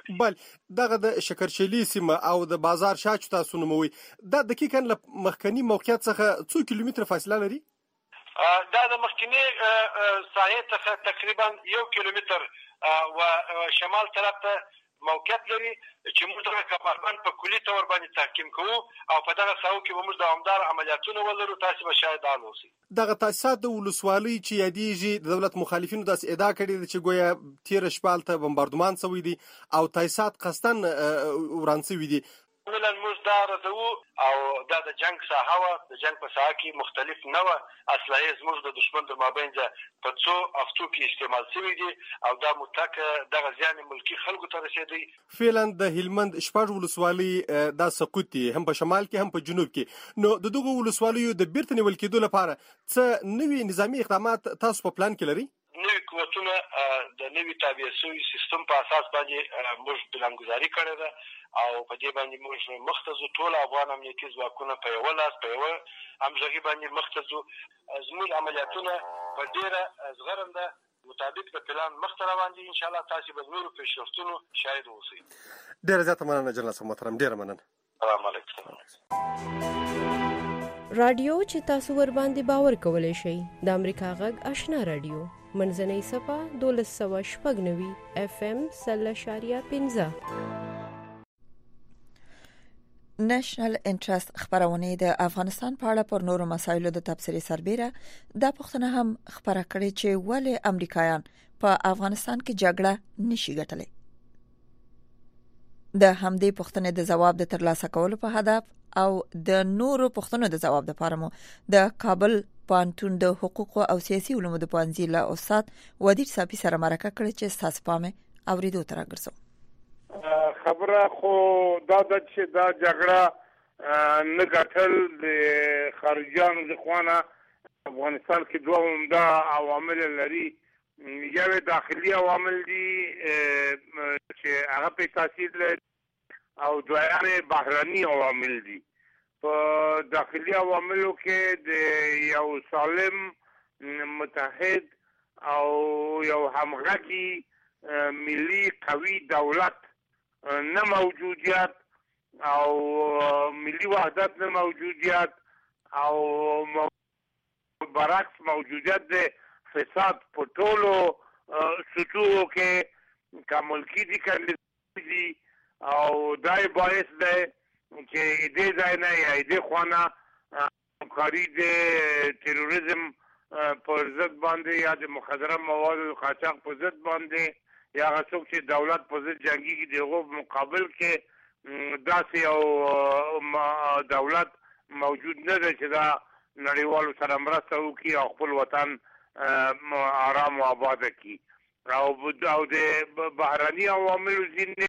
کوي. بل دغه د شکرچلي سیمه او د بازار شاچو تاسو نوموي دا دقیقاً له مخکنی موقعیت څخه څو کیلومتره فاصله لري؟ دا د مخکنی ساحې څخه تقریبا 1 کیلومتر و شمال طرف ته موقعیت لري چې موږ دغه کمربند په کلي طور باندې تحکیم کوو او په دغه ساحو کې به موږ دوامدار عملیاتونه ولرو. تاسې به شاید حال اوسئ. دغه تاسیسات د ولسوالۍ چې یادېږي د دولت مخالفینو داسې ادعا کړې ده چې ګویا تېره شپه هلته بمباردمان شوی دی او تاسیسات قصداً وران شوي دي. کاملا موږ دا ردوو او دا د جنګ ساحه وه. د جنګ په ساحه کې مختلف نوع اسلحې زموږ د دښمن تر مابین په څو هفتو کې استعمال شوي دي او دا مطلق دغه زیان ملکي خلکو ته رسېدی. فعلا د هلمند شپږ ولسوالۍ دا سقوط دي هم په شمال کې هم په جنوب کې. نو د دغو ولسوالیو د بیرته نیول کېدو لپاره څه نوي نظامي اقدامات تاسو په پلان کې لرئ؟ نوي قوتونه د نوي تابع شوي سیستم په اساس باندې موږ پلانګذاري کړې ده او په دې باندې موږ مخته ځو. ټول افغان امنیتي ځواکونه په یوه لاس په یوه همغږي باندې مخته ځو. زموږ عملیاتونه په ډېره زغرنده مطابق د پلان مخته روان دي. انشاءالله تاسې به نورو پیشرفتونو شاهد اوسئ. ډېره زیاته مننه جنرال صاحب محترم. ډېره مننه. السلام علیکم. رادیو چې تاسو ور باندې باور کولای شئ د امریکا غږ آشنا رادیو منځنۍ صفه 1296 FM 0.15 نېشنل انټرست خبرونه د افغانستان په اړه پر نورو مسایلو د تبصرې سربېره د پښتنه هم خبره کړې چې ولې امریکایان په افغانستان کې جګړه نشي ګټلې. د همدې پښتنې د جواب د ترلاسه کولو په هدف او د نورو پښتنو د جواب لپاره مو د کابل پانتون د حقوق او سیاسي علومو د پوهنځي له استاد ودیر صاحب سره مرکه کړې چې تاسو پامه اوریدو تر راګرځو. خبره خو دا د چې دا جګړه نه ګټل د خارجيانو د خوانه افغانستان کې دوه عمده عوامل لري. یو داخلي عوامل دي چې هغه په تاثیر لري او دویم بهراني عوامل دي. په داخلي عواملو کې د یو سالم متحد او یو همغږي ملي قوي دولت نه موجودیت او ملي وحدت نه موجودیت او برعکس موجودیت د فساد په ټولو سطوحو کې که ملکي دي که دي او دای باعث دی چې دې ځای نه یا دې خوانا همکاري د تروریزم پر ضد باندې یا د مخدره موادو قاچاق په ضد باندې یا هغه څوک چې دولت په ضد جنګیږي د هغو مقابل کې داسې یو دولت موجود نه دی چې دا نړیوالو سره مرسته وکړي او خپل وطن آرام و آباد کړي. او د بهرني عواملو ځینې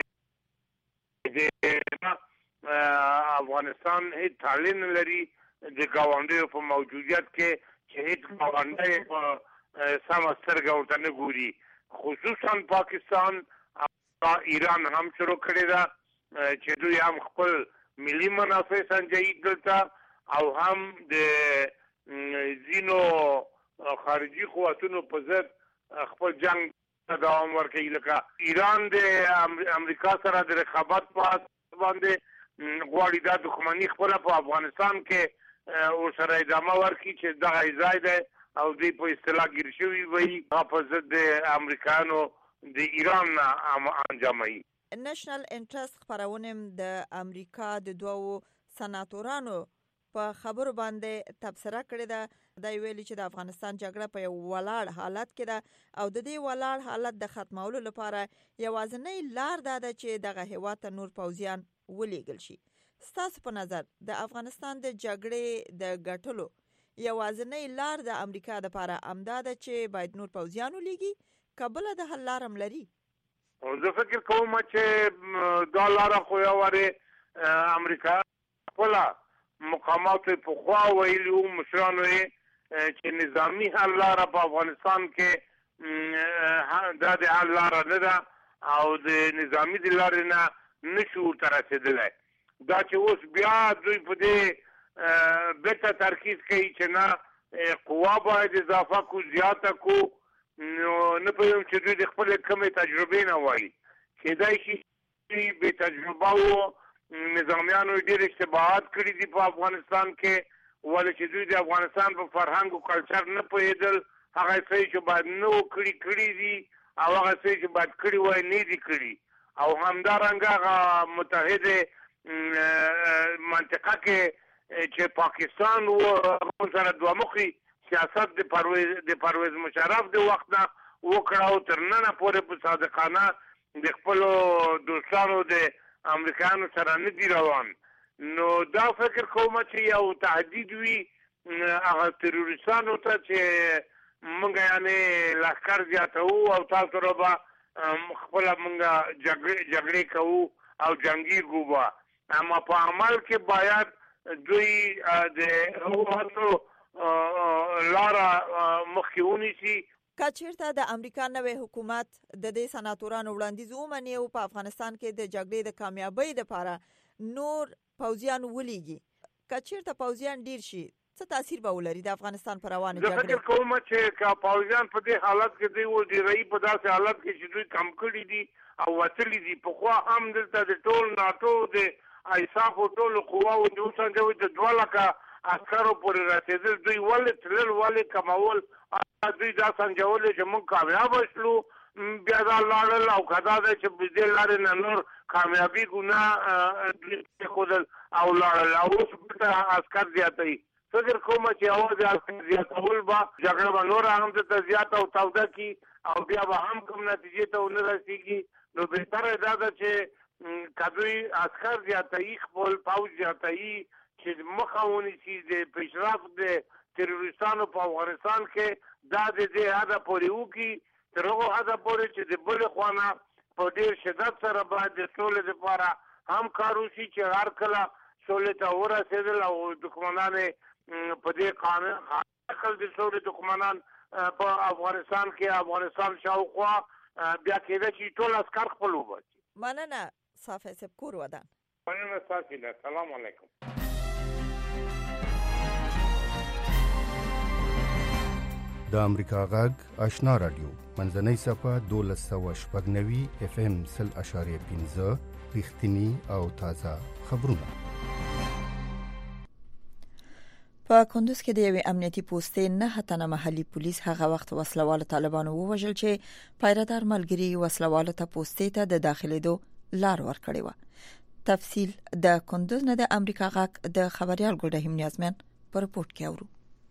د افغانستان هیڅ تعلیم نه لري د ګاونډیو په موجودیت کې چې هیڅ ګاونډی په سمه سترګه ورته نه ګوري. خصوصا پاکستان او ایران هم شروع کړې ده چې دوی هم خپل ملي منافع سنجوي دلته او هم د ځینو خارجي قوتونو په ضد خپل جنگ دوام ورکوي. لکه ایران د امریکا سره د رقابت په باندې غواړي دا دښمني خپله په افغانستان کې ورسره ادامه ورکړي چې دغه ځای دی او دوی په اصطلاح ګیر شوي وي هغه په ضد د امریکایانو د ایران انجاموي. نېشنل انټرست خبرونه د امریکا د دوو سناتورانو په خبرو باندې تبصره کړې ده. دا ویلي چې د افغانستان جګړه په یو ولاړ حالت کې ده او د دې ولاړ حالت د ختمولو لپاره یوازینۍ لار دا ده چې دغه هېواد ته نور پوځیان ولېږل شي. ستاسو په نظر د افغانستان د جګړې د ګټلو یوازینۍ لار د امریکا لپاره همدا ده چې باید نور پوځیان ولېږي که بله د حل لار هم لري؟ زه فکر کوم چې دا لاره خو یو وارې امریکا خپله مقاماتو پخوا ویلي وو مشرانو یې چې نظامي حل لاره په افغانستان کې دا د حل لاره نه ده او د نظامي د لارې نه نشو ورته رسېدلی. دا چې اوس بیا دوی په دې بیرته ترکیز کوي چې نه قوا باید اضافه کو زیاته کو. نو نه پوهېږم چې دوی د خپلې کمې تجربې نه وایي. کېدای شي بے تجربه او نظامیانو ډېر اشتباهات کړي دي په افغانستان کې ولې چې دوی د افغانستان په فرهنګ او کلچر نه پوهېدل هغه څه چې باید نه کړي دي او هغه څه چې باید کړي وای نه دي کړي او همدارنګه هغه متحده منطقه کې چې پاکستان او سره دوه مخي سیاست د پرویز مشرف د وخت نه وکړه او تر نن پورې په صادقانه د خپل دوستانو د امریکایانو سره نه دی روان. نو دا فکر کوم چې یو تهدید وي هغه تروریستانو ته چې موږ یعنی لښکر زیاتو او تاسو را به خپل موږ جګړې کوو او جنگي ګوبا اما په عمل کې باید دوی د حکومتو لاره مخکې ونیسي. که چیرته د امریکا نوې حکومت د دې سناتورانو وړاندیز ومني او په افغانستان کې د جګړې د کامیابۍ لپاره نور پوځیان ولېږي، که چیرته پوځیان ډیر شي څه تاثیر به ولري د افغانستان پر روانه جګړه؟ زه فکر کوم چې که پوځیان په دې حالت کې دی و ډیری په داسې حالت کې چې دوی کم کړي دي او وتلي دي په خوا هم دلته د ټول ناتو د ایساف او ټول قواو د اوسنجو د 2 لکه عسکرو پورې رسېدل دوی ولې تلل ولې کمول دوی دا سنجول چې موږ کامیاب شلو بیا دا لاړل او کدا دا چې په دې لارې نه نور کامیابی ګناه خودل او لاړل او اوس په عسكر زیاتې فکر کوم چې اواز زیاتول با جګړه به نور هم ته زیات او توده کی او بیا به هم کوم نتیجې ته ونه رسیږي. نو بهتره دا ده چې کدوی عسكر زیاتې خپل پوځ زیاتې چې مخاوني شي د پیشرفت د تروریستانو په افغانستان کې دا د دې هدا پورې وکي تر هغه هدا پورې چې د بل خوانه په ډیر شدت سره باید د ټول لپاره هم کارو شي چې هر کله سولې ته ورسېدل او دښمنان په دې قانون خپل د سولې دښمنان په افغانستان کې افغانستان شاوخوا بیا کېده چې ټول عسكر خپل وباسي. مننه صافي صاحب کور ودان. مننه صافي له سلام علیکم. د امریکا غږ آشنا رادیو منځنۍ صفه 1290 FM 0.15 رښتینی او تازه خبرونه. په کندوز کې د یوې امنیتي پوستې 9 تنه محلي پولیس هغه وخت وسلواله طالبانو ووژل چې پیرادار ملګری وسلواله ته پوستې ته د داخليدو لار ورکړې و. تفصیل د کندوز نه د امریکا غږ د خبريال ګلرحیم نیازمن په رپورت کې اورو.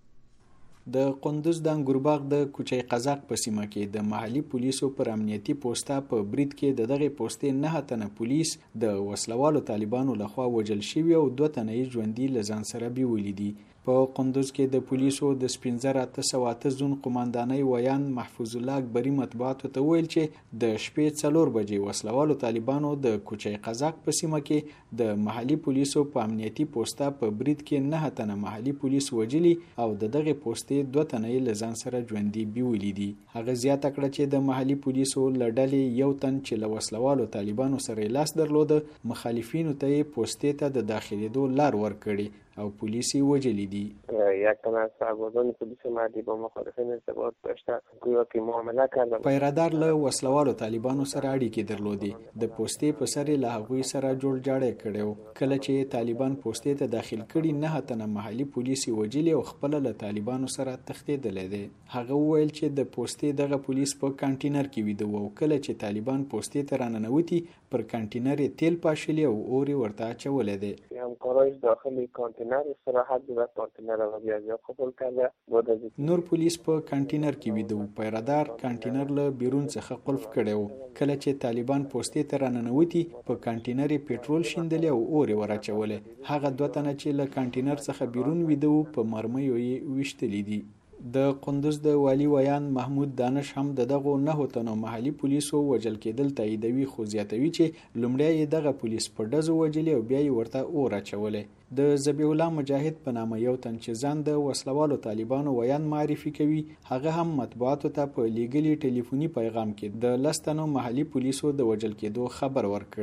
د قندوز د انګورباغ د کوچي قزاق په سیمه کې د محلي پولیسو پر امنیتي پوسټه په برید کې د دغه پوسټې 9 تنه پولیس د وسلوالو طالبانو لخوا وژل شوی او 2 تنه یې ژوندۍ لزان سره بیولې دي. په قندوز کې د پولیسو د 15808 زون قوماندانۍ ویان محفوظ الله اکبری مطبوعاتو ته ویل چې د شپې 4 بجې وسلوالو طالبانو د کوچي قزاق په سیمه کې د محلي پولیسو په امنیتي پوسټه په برید کې 9 تنه محلي پولیس وژلي او دغه پوسټې 2 تنه یې لزان سره ژوندۍ بیولې دي. هغه زیاته کړه چې د محلي پولیسو لړلې یو تن چې له وسلوالو طالبانو سره لاس درلود مخالفینو ته پوسټې ته د داخليدو لار ورکړي او پلیسی وجلی دي. یک تن از سربازان پلیس مردی با مخالفین ارتباط داشته گویا که معامله کردن. پیرادار له وسلوالو طالبانو سره اړیکې درلودي. د پوسټې په سر له هغوی سره جوړ جاړی کړو. کله چې طالبان پوسټې ته داخل کړي 9 تنه محلي پولیس وجلی او خپل له طالبانو سره تښتېدل دي. هغه ویل چې د پوسټې دغه پولیس په کانټینر کې ویده وو. کله چې طالبان پوسټې ته راننوتی پر کانټینر تیل پاشلی او اوري ورته چول دي. همکارای داخلي کانټینر استراحت د کانټینر او بیا قبول کړه. نور پولیس په کانټینر کې ویده وو. پیرادار کانټینر له بیرون څخه قلف کړو. کله چې طالبان پوسټې ته راننوتی په کانټینر پېټرول شیندل او اوري ورچول. هغه 2 تنه چې له کانټینر څخه بیرون ویده وو په مرمیو یې وشتلې دي. د قندوز د والی ویان محمود دانش هم دغه 9 تنو محلي پولیسو وجل کېدل تاییدوي خو زیاتوي چې لومړی دغه پولیس په ډزو وجلی او بیا یې ورته اور اچولې. د ذبیح الله مجاهد په نامه یو تن چې ځان د وسلوالو طالبانو ویان معرفي کوي هغه هم مطبوعاتو ته په لیګلي ټلیفوني پیغام کې د 10 تنو محلي پولیسو د وجل کېدو خبر ورکړي.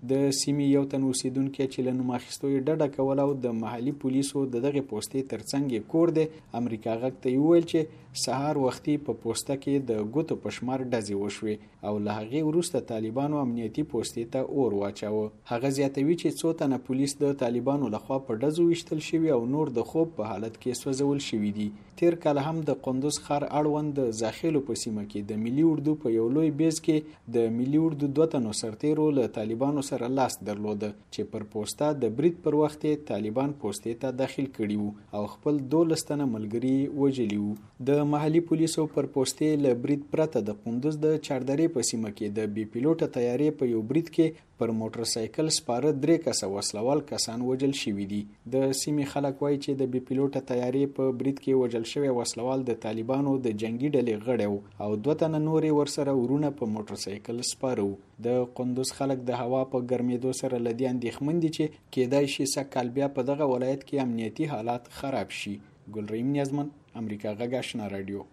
د سیمې یو تن اوسیدونکو چې له نوم اخیستو یې ډډه کوله او د محلي پولیسو دغه پوسټې ترڅنګ کور دی. امریکا غږ ته ویل چې سهار وختي په پوسټه کې د ګوتو پشمار ډزې وشوې او له هغې وروسته طالبانو امنیتي پوسټې ته اور واچاوه. هغه زیاتوي چې څو تنه پولیس د طالبانو لخوا په ډزو ویشتل شوي او نور د خوب په حالت کې سوځول شوي دي. تیر کال هم د قندوز ښار اړوند د زاخیلو په سیمه کې د ملي اردو په یو لوی بیز کې د ملي اردو 2 تنو سرتیرو له طالبانو سره لاس درلوده چې پر پوسټه د برید پر وخت طالبان پوسټې ته داخل کړي وو او خپل 12 تنه ملګري وژلي وو. د محلي پولیسو پر پوسټې له برید پرته د قندوز د چاردرې په سیمه کې د بي پیلوټه تیارې په یو برید کې پر موټر سایکل سپاره 3 کسه وسلوال کسان وژل شوي دي. د سیمې خلک وایي چې د بي پیلوټه تیارې په برید کې وژل شوی وسلوال د طالبانو د جنگي ډلې غړی او 2 تنه نورې ورسره ورونه په موټر سایکل سپاره وو. د قندوز خلک د هوا په ګرمېدو سره لدی اندېښمن دي چې کېدای شي سږ بیا په دغه ولایت کې امنیتي حالات خراب شي. ګلریم نیازمن، امریکا غږ آشنا رادیو.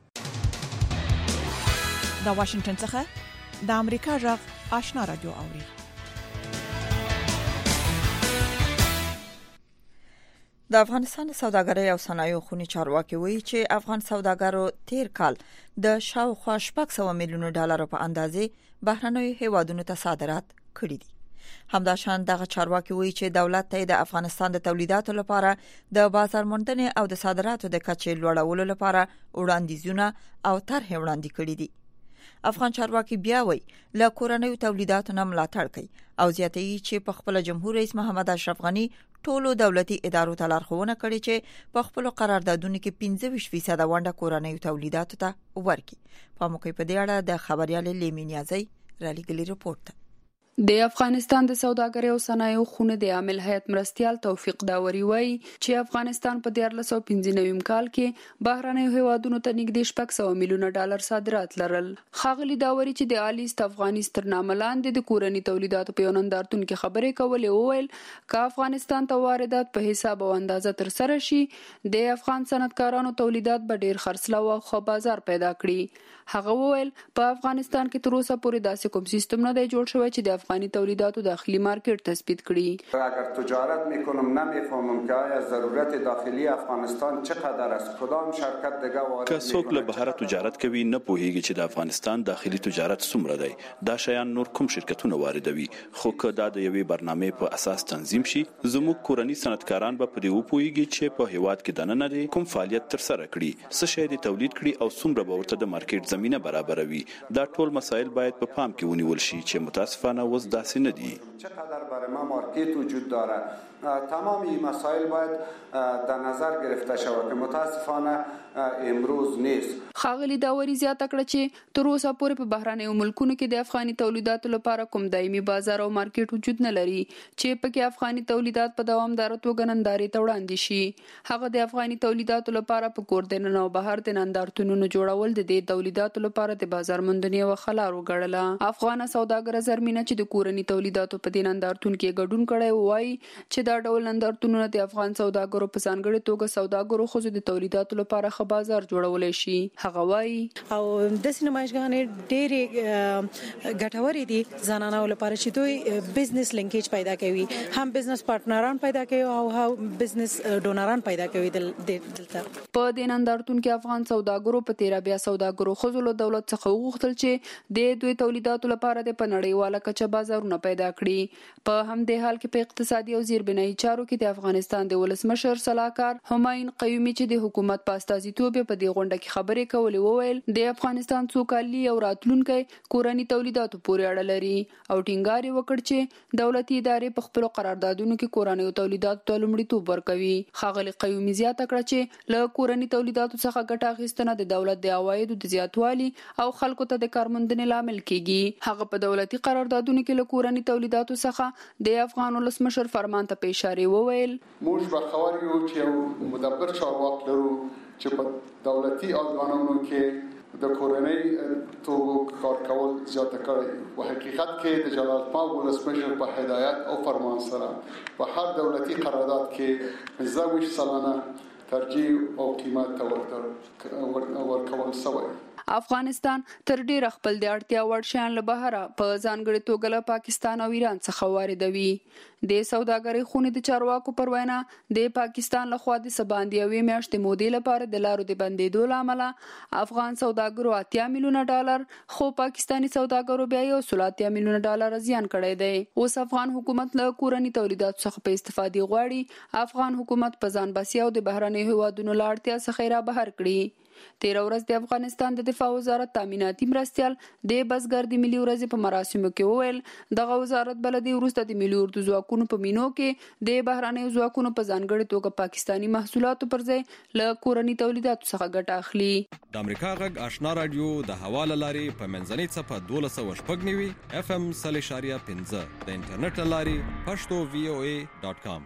د واشنگټن څخه د امریکا غږ آشنا رادیو اوري. د افغانستان سوداګرۍ او صنایعو خونی چارواکي وایي چې افغان سوداګرو تیر کال د شاوخوا 600 میلیون ډالر په اندازې بهرنیو هیوادونو ته صادرات کړي دي. همداشان دغه چارواکي وایي چې دولت ته د افغانستان د تولیداتو لپاره د بازار موندنې او د صادراتو د کچې لوړولو لپاره وړاندیزونه او طرحې وړاندې کړي دي. افغان چارواکي بیا وایي له کورنیو تولیداتو نه ملاتړ کوي او زیاتوي چې په خپل جمهور رئیس محمد اشرف غنی ټولو دولتي ادارو ته لارښوونه کړې چې په خپل قراردادونو کې 25% ونډه کورنیو تولیداتو ته ورکړي. په موقع په دې اړه د خبريال لیمي نیازی را لېږلي رپورټ. د افغانستان د سوداګرۍ او صنایعو خونه د عامل هیئت مرستیال توفیق داوري وایي چې افغانستان په 1995 کال کې بهرنیو هیوادونو ته نږدې 600 میلیون ډالر صادرات لرل. ښاغلي داوري چې د عالیست افغانستان تر نامه لاندې د کورني تولیداتو په نندارتون کې خبرې کولې وویل چې افغانستان ته واردات په حساب او اندازه تر سره شي د افغان صنعتکارانو تولیدات به ډیر خرڅلاو او خو بازار پیدا کړي. هغه وویل په افغانستان کې تر اوسه پورې داسې کوم سیستم نه دی جوړ شوی چې د افغاني تولیداتو داخلي مارکت تثبیت کړي. اگر تجارت میکنم نمیفهمم که آیا ضرورت داخلی افغانستان چقدر است، کدام شرکت دیگه وارد که څوک له بهر تجارت کوي نه پوهیږي چې د افغانستان داخلي تجارت څومره دی، دا شیان نور کوم شرکتونه واردوي. خو که دا د یوې برنامې په اساس تنظیم شي زموږ کورني صنعتکاران به په دې وپوهیږي چې په هیواد کې دننه دی کوم فعالیت تر سره کړي، څه شی دی تولید کړي او څومره به ورته د مارکیټ زمینه برابروي. دا ټول مسایل باید په پام کې ونیول شي چې متاسفانه اوس داسې نه دي. چقدر برای ما مارکت وجود داره، تمام این مسائل باید در نظر گرفته شود که متاسفانه امروز نیست. ښاغلي داوري زیاته کړه چې تر اوسه پورې په بهرنیو ملکونو کې د افغاني تولیداتو لپاره کوم دایمي بازار او مارکیټ وجود نه لري چې پکې افغاني تولیدات په دوامداره توګه نندارې ته وړاندې شي. هغه د افغاني تولیداتو لپاره په کور دننه او بهر د نندارتونونو جوړول د دې تولیداتو لپاره د بازار موندنې او خلار وګړله. افغان سوداګر زرمینه چې د کورني تولیداتو په دې نندارتون کې ګډون کړي وایي چې دا ډول نندارتونونه د افغان سوداګرو په ځانګړي توګه سوداګرو خو د تولیداتو لپاره ښه بازار جوړولای شي. هغه وایي او د نمایشګانې ډېرې ګټورې دي زنانو لپاره چې دوی بزنس لینکیج پیدا کوي، هم بزنس پارتنران پیدا کوي او هم بزنس ډونران پیدا کوي. دلته په دې نندارتون کې افغان سوداګرو په تیرا بیا سوداګرو خو له دولت څخه وغوښتل چې د دوی تولیداتو لپاره د پنړیواله کچه بازارونه پیدا کړي. په هم د حال کې په اقتصادي او زیربنایي چارو کې د افغانستان د ولسمشر صلاحکار همایون قیومي چې د حکومت په استازیتوب په دې غونډه کې خبرې کولې وویل د افغانستان سوکالي او راتلونکي کورني تولیداتو پورې اړه لري او ټینګار وکړ چې دولتي ادارې په خپل قراردادونو کې کورني تولیداتو ته لومړیتوب ورکوي. ښاغلي قیومي زیاته کړه چې له کورني تولیداتو څخه ګټه اخیستنه د دولت د عوایدو د زیاتوالي او خلکو ته د کارموندنې لامل کیږي. هغه په دولتي قراردادونو کې له کورني تولیداتو څخه د افغان ولسمشر فرمان ته په اشاره وویل موږ به خبر یو چې مدبر چارواک لرو چې په دولتي ارګانونو کې د کورنۍ توګو کار کول زیاته کړي او حقیقت کې د جلال پاک ولسمشر په هدایت او فرمان سره په هر دولتي قرارداد کې 15 سلنه ترجیح او قیمت ورکول شوی. افغانستان تر ډیره خپل د اړتیا وړ شیان له بهره په ځانګړي توګه له پاکستان او ایران څخه واردوي. د سوداګرۍ خونې د چارواکو پر وینا د پاکستان لخوا د سباندې یوې میاشتې مودې لپاره د لارو د بندېدو له امله افغان سوداګرو 8 میلیونه ډالر خو پاکستاني سوداګرو بیا 1.8 میلیونه ډالر زیان کړی دی. اوس افغان حکومت له کورني تولیداتو څخه په استفادې غواړي. افغان حکومت په ځان بسیا او د بهرنیو هیوادونو له اړتیا څخه را بهر کړي. تیر ورځ د افغانستان د دفاع وزارت تامیناتي مرستیال د بزګر د ملي ورځې په مراسمو کې وویل دغه وزارت بلدي وروسته د ملي اردو ځواکونو په مینو کې د بهرنیو ځواکونو په ځانګړي توګه پاکستاني محصولاتو پر ځای له کورني تولیداتو څخه ګټه اخلي. د امریکا غږ آشنا رادیو د حواله لاري په منځنۍ صفه 1290 FM 3.15 د انټرنیټ لاري pashto.voa.com.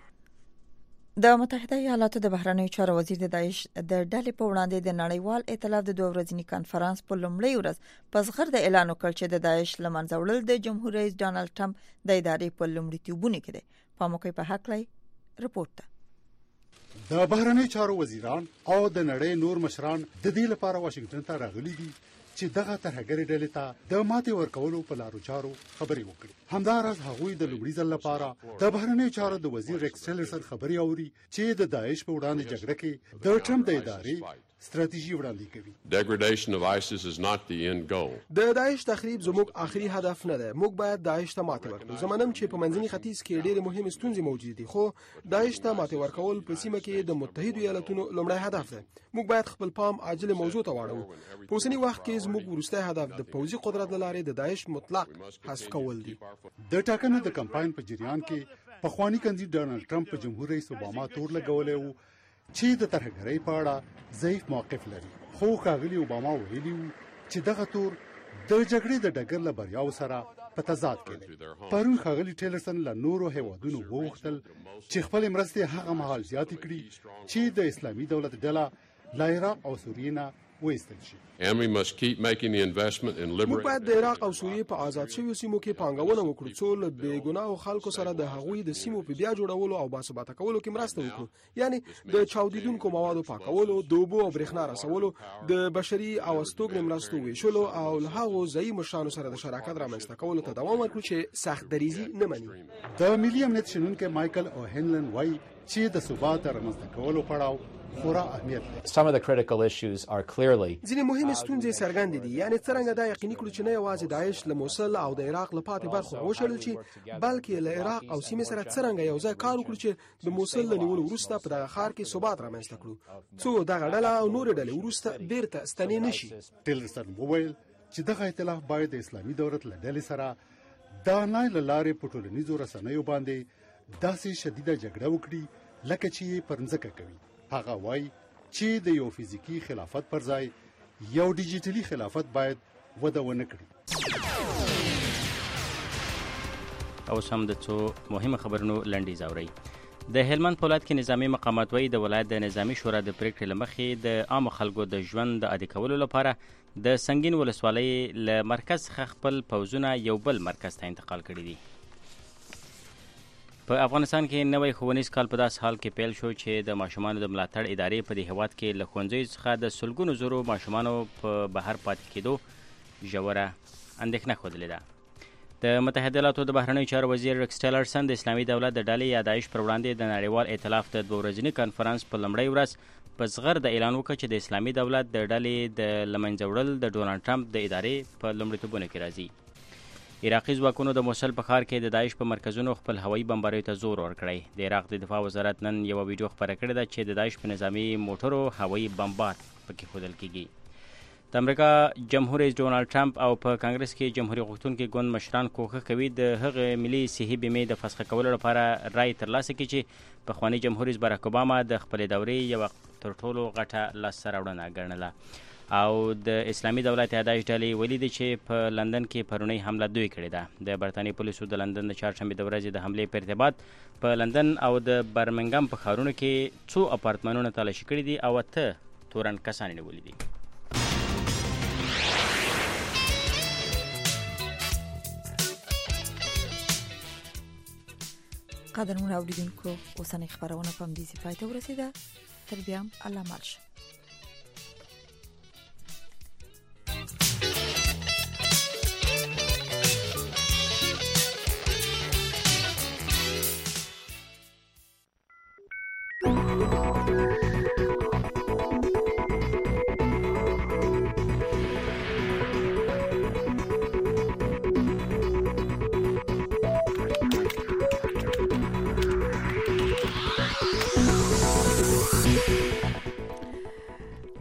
د متحده ایالاتو د بهرنیو چارو وزیر د داعش د ډلې په وړاندې د نړیوال ائتلاف د 2 ورځني کانفرنس په لومړۍ ورځ په زغرده اعلان وکړ چې د داعش لمنځه وړل د جمهور رئیس ډانلډ ټرمپ د ادارې په لومړیتوبونو کې دی. په موقع په حق لای رپورت ده. د بهرنیو چارو وزیران او د نړۍ نور مشران د دې لپاره واشنگټن ته راغلي دي چې دغه ترهګرې ډلې ته د ماتې ورکولو په لارو چارو خبرې وکړي. همداراز هغوی د لومړي ځل لپاره د بهرنیو چارو د وزیر ریکس ټیلرسن خبرې اوري چې د داعش په وړاندې جګړه کې د ټرمپ د ادارې ستراتیژي وړاندې کوي. Degradation of ISIS is not the end goal. د داعش تخریب زموږ آخري هدف نه ده. موږ باید داعش ته ماتې ورکړو. زمونږ چې په منځني ختیځ کې ډېرې مهمه ستونزې موجود دي خو داعش ته ماتې ورکول په سیمه کې د متحده ایالاتونو لومړی هدف ده. موږ باید خپل پام عاجل موضوع ته واړو. په اوسني وخت کې زموږ وروستي هدف د پوځي قدرت لاره د داعش مطلق حذف کول دي. د ټاکنو د کمپاین په جریان کې پخوانی کاندید ډانلډ ټرمپ په جمهور رئیس اوباما تور لګولې وو چې د ترهګرۍ په اړه ضعیف موقف لري. خو ښاغلي اوباما ویلي وو چې دغه تور د جګړې د ډګر له بریاو سره په تضاد کې دی. پرون ښاغلي ټیلرسن له نورو هیوادونو وغوښتل چې خپل مرستې هغه مهال زیاتې کړي چې د اسلامي دولت ډله له عراق او سوریې نه وایستل شي. And we must keep making the investment in liberating. موږ باید د عراق او سوریې په آزاد شویو سیمو کې پانګونه وکړو څو له بې ګناه خلکو سره د هغوی د سیمو په بیا جوړولو او باثباته کولو کې مرسته وکړو. یعنی د چاودیدونکو موادو پاکولو، د اوبو او برېښنا رسولو، د بشري او استوګنې مرستو ویشلو او له هغو ځایي مشرانو سره د شراکت رامنځته کولو ته دوام ورکړو چې سخت دریزي نه مني. د ملي امنیت شنونکي مایکل اوهنلن وایي چې د ثبات رامنځته کولو پړاو خورا اهمیت لري. Some of the critical issues are clearly ځینې مهمې ستونزې څرګندې دي. یعنی څرنګه دا یقیني کړو چې نه یوازې داعش له موصل او د عراق له پاتې برخو وشړل شي بلکې له عراق او سیمې سره څرنګه یو ځای کار وکړو چې د موصل له نیولو وروسته په دغه ښار کې ثبات رامنځته کړو څو دغه ډله او نورې ډلې وروسته بیرته ستنې نشي. ټیلرسن وویل چې دغه ائتلاف باید د اسلامي دولت له ډلې سره د نای له لارې په ټولنیزو رسنیو باندې داسې شدیده جګړه وکړي لکه چې پر ځمکه کوي. هغه وایي چې د یو فزیکی خلافت پر ځای یو ډیجیټلی خلافت باید وده ونه کړي. او سم د څو مهمه خبرونو لنډیز اوري. د هلمند پولاد کې نظامی مقامات وایي د ولایت د نظامی شورا د پریکړې لمخې د عام خلکو د ژوند د عادي کولو لپاره د سنگین ولسوالۍ له مرکز څخه خپل پوځونه یو بل مرکز ته انتقال کړي دي. په افغانستان کې نوی ښوونیز کال په داس حال کې پیل شو چې د ماشومانو د ملاتړ ادارې په دې هیواد کې له ښوونځیو څخه د سلګونو زرو ماشومانو په بهر پاتې کېدو ژوره اندېښنه ښودلې ده. د متحده ایالاتو د بهرنیو چارو وزیر ریکس ټیلرسن د اسلامي دولت د ډلې یا داعش پر وړاندې د نړیوال ائتلاف د 2 ورځني کانفرنس په لومړۍ ورځ په زغرده اعلان وکړ چې د اسلامي دولت د ډلې د لمنځه وړل د ډونالډ ټرمپ د ادارې په لومړیتوبونو کې راځي. عراقي ځواکونو د موصل په ښار کې د داعش په مرکزونو خپل هوایي بمباریو ته زور ورکړی. د عراق د دفاع وزارت نن یو ویډیو خپره کړې ده چې د داعش په نظامي موټرو هوایي بمبار پکې ښودل کیږي. د امریکا جمهور رئیس ډونالډ ټرمپ او په کانګرس کې جمهوریت غوښتونکي ګوند مشران کوښښ کوي د هغې ملي صحي بیمې د فسخه کولو لپاره رای ترلاسه کړي چې پخواني جمهور رئیس باراک اوباما د خپلې دورې یوه تر ټولو غټه لاسته راوړنه ګڼله. او د اسلامي دولت یا داعش ډلې ویلي دي چې په لندن کې پرونی حمله دوی کړې ده. د برتانیې پولیسو د لندن د چهارشنبې د ورځې د حملې په ارتباط په لندن او د برمنګم په ښارونو کې څو اپارتمانونه تالاشي کړي دي او 8 تورن کسان نیولي دي. قدرمن اوریدونکو اوسنۍ خبرونه په همدې ځای ته ورسېده. تر بیا الله مل شه.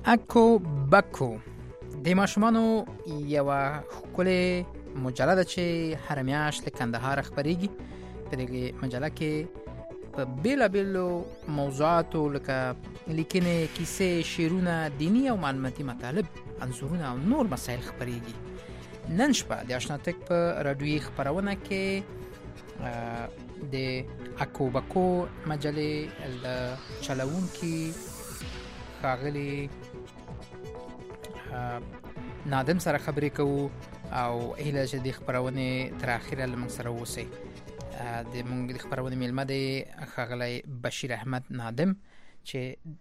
اکو بکو د ماشومانو یو ښکلې مجله ده چې هر میاشت له کندهار خپرېږي. په دې مجله کې په بېلابېلو موضوعاتو لکه لیکنې، کیسې، شعرونه، دیني او معلوماتي مطالب، انځورونه او نور مسایل خپرېږي. نن شپه د آشنا تک په راډیویي خپرونه کې د اکو بکو مجلې له چلوونکي ښاغلي نادم سره خبرې کوو او هیله چې د خپرونې تر اخره له موږ سره اوسئ. د موږ د خپرونې میلمه دی ښاغلی بشیر احمد نادم چې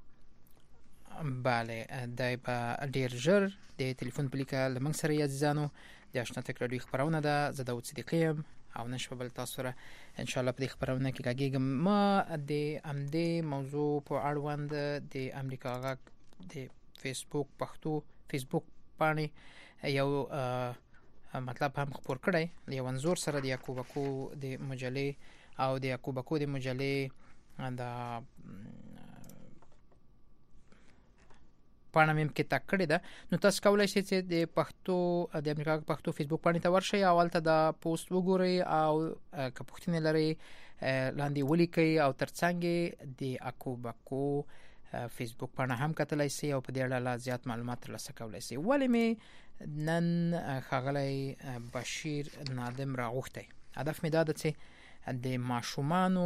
بله دی به ډېر ژر د تلیفون په لیکه له موږ سره عزیزانو. د آشنا تک راډیویي خپرونه ده. زه داود صدیقی یم او نن شپه بل تاسو سره انشاءالله په دې خپرونه کې غږیږم. ما د همدې موضوع په اړوند د امریکا غږ د فیسبوک باندې یو مطلب هم خپور کړی یو انځور سره د یعقوبکو د مجلې او د یعقوبکو د مجلې د پاڼه مې کې تک کړې ده. نو تاسو کولی شئ چې د پښتو د امریکا پښتو فیسبوک باندې ته ورشئ او هلته د پوسټ وګورئ او که پوښتنې لرئ لاندې ولیکئ او ترڅنګ د یعقوبکو فیسبوک باندې هم کتلی شئ او په دې اړه لا زیات معلومات ترلاسه کولی شئ. ولې مې نن ښاغلی بشیر نادم راغوښتی؟ هدف مې دا ده چې د ماشومانو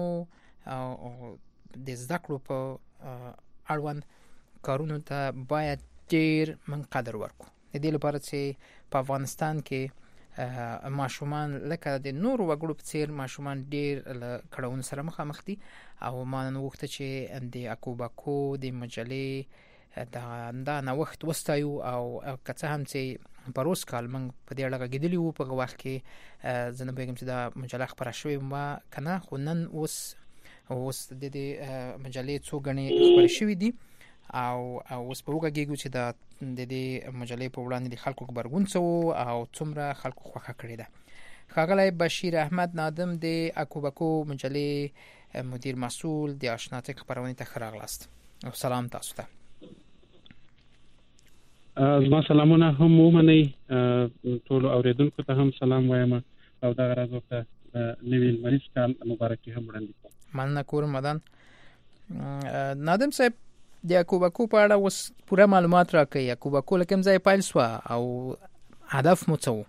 د زده کړو په اړوند کارونو ته باید ډیر من قدر ورکو. د دې لپاره چې په افغانستان کې ماشومان لکه د نورو وګړو په څیر ماشومان ډیر له کړاوونو سره مخامخ دي او ما نن وغوښته چې د یعقوبکو د مجلې دا نوښت وستایو او که څه هم چې په روز کال موږ په دې اړه غږېدلي وو په وخت کې زه نه پوهېږم چې دا مجله خپره شوې وه که نه، خو نن اوس د دې مجلې څو ګڼې خپرې شوي دي او اوس په وګږیږو چې د دې مجلې په وړاندې د خلکو غبرګون څه و او څومره خلکو خوښه کړې ده. ښاغلی بشیر احمد نادم د یعقوبکو مجلې مدیر مسئول د آشنا تک خپرونې ته ښه راغلاست. سلام تاسو ته. زما سلامونه هم ومنئ. ټولو اوریدونکو ته هم سلام وایم او دغه راز ورته نوي لمریز کال مبارکي هم وړاندې کوم. مننه کوم مدن. نادم صاحب، د یعقوبکو په اړه اوس پوره معلومات راکړئ. یعقوبکو له کوم ځای پیل شوه او هدف مو څه و؟